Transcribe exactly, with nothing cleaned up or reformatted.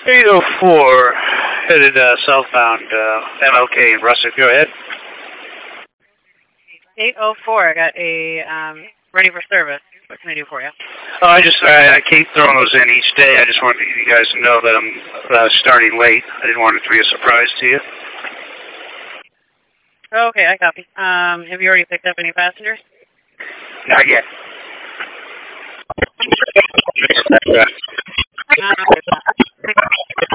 eight oh four, headed uh, southbound, uh, M L K in Russet. Go ahead. eight oh four, I got a, um, ready for service. What can I do for you? Oh, I just, I, I keep throwing those in each day. I just wanted you guys to know that I'm uh, starting late. I didn't want it to be a surprise to you. Okay, I copy. Um, have you already picked up any passengers? Not yet. Uh,